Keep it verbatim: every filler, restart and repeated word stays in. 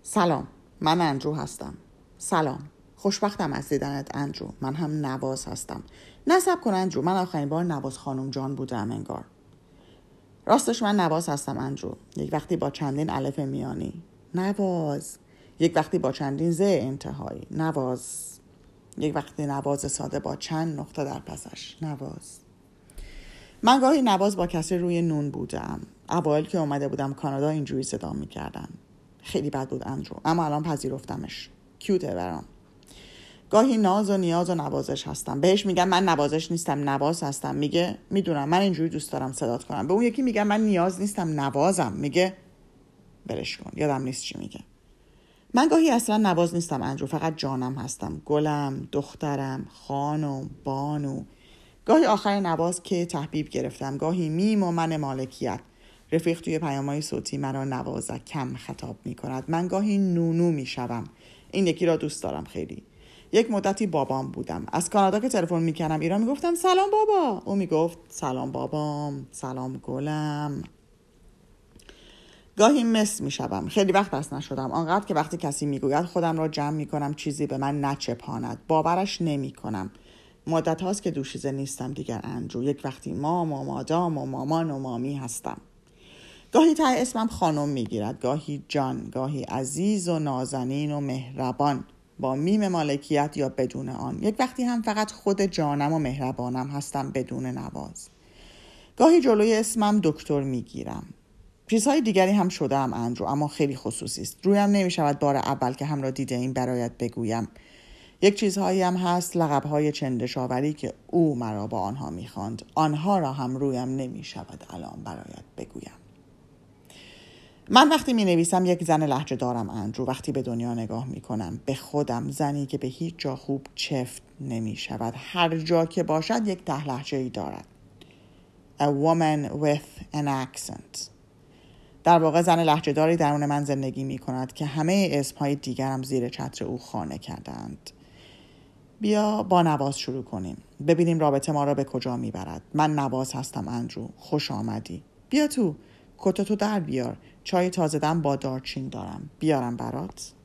سلام، من اندرو هستم. سلام، خوشبختم از دیدنت اندرو. من هم نواز هستم. نصب کن اندرو، من آخرین بار نواز خانم جان بودم انگار. راستش من نواز هستم اندرو. یک وقتی با چندین الف میانی. نواز. یک وقتی با چندین ز انتهایی. نواز. یک وقتی نواز ساده با چند نقطه در پسش. نواز. من گاهی نواز با کسی روی نون بودم. اوایل که اومده بودم کانادا اینجوری صدا میکردم. خیلی بد بود اندرو، اما الان پذیرفتمش. کیوته برام. گاهی ناز و نیاز و نوازش هستم. بهش میگم من نوازش نیستم، نواز هستم. میگه میدونم، من اینجوری دوست دارم صدات کنم. به اون یکی میگم من نیاز نیستم، نوازم. میگه برش کن، یادم نیست چی میگه. من گاهی اصلا نواز نیستم اندرو، فقط جانم هستم. گلم، دخترم، خانم، بانو. گاهی آخر نواز که تحبیب گرفتم. گاهی میم و من مالکیت. رفیق توی پیام‌های صوتی مرا نوازک کم خطاب می کند. من گاهی نونو می شوم. این یکی را دوست دارم خیلی. یک مدتی بابام بودم. از کانادا که تلفن می کردم ایران می گفتم سلام بابا. او می گفت سلام بابام، سلام گلم. گاهی مس می شوم. خیلی وقت بس نشدم. آنقدر که وقتی کسی می گوید خودم را جمع می کنم چیزی به من نچپاند. باورش نمی کنم. مدت هاست که دوشیزه نیستم دیگر اندرو. یک وقتی مام و مادام و مامان و مامی هستم. گاهی ته اسمم خانم میگیرد، گاهی جان، گاهی عزیز و نازنین و مهربان با میم مالکیت یا بدون آن. یک وقتی هم فقط خود جانم و مهربانم هستم بدون نواز. گاهی جلوی اسمم دکتر میگیرم. چیزهای دیگری هم شدم اندرو، اما خیلی خصوصی است. رویم نمیشود بار اول که هم را دیده این برایت بگویم. یک چیزهایی هم هست، لقب‌های چندشاوری که او مرا با آنها می‌خواند. آنها را هم رویم نمی‌شود الان برایت بگویم. من وقتی می‌نویسم یک زن لهجه دارم اندرو. وقتی به دنیا نگاه می‌کنم به خودم، زنی که به هیچ جا خوب چفت نمی‌شود. هر جا که باشد یک ته لهجه‌ای دارد. A woman with an accent. در واقع زن لهجه داری درون من زندگی می‌کند که همه اسم‌های دیگرم زیر چتر او خانه کردند. بیا با نواز شروع کنیم. ببینیم رابطه ما را به کجا میبرد. من نواز هستم اندرو. خوش آمدی. بیا تو. کتتو در بیار. چای تازه دم با دارچین دارم. بیارم برات.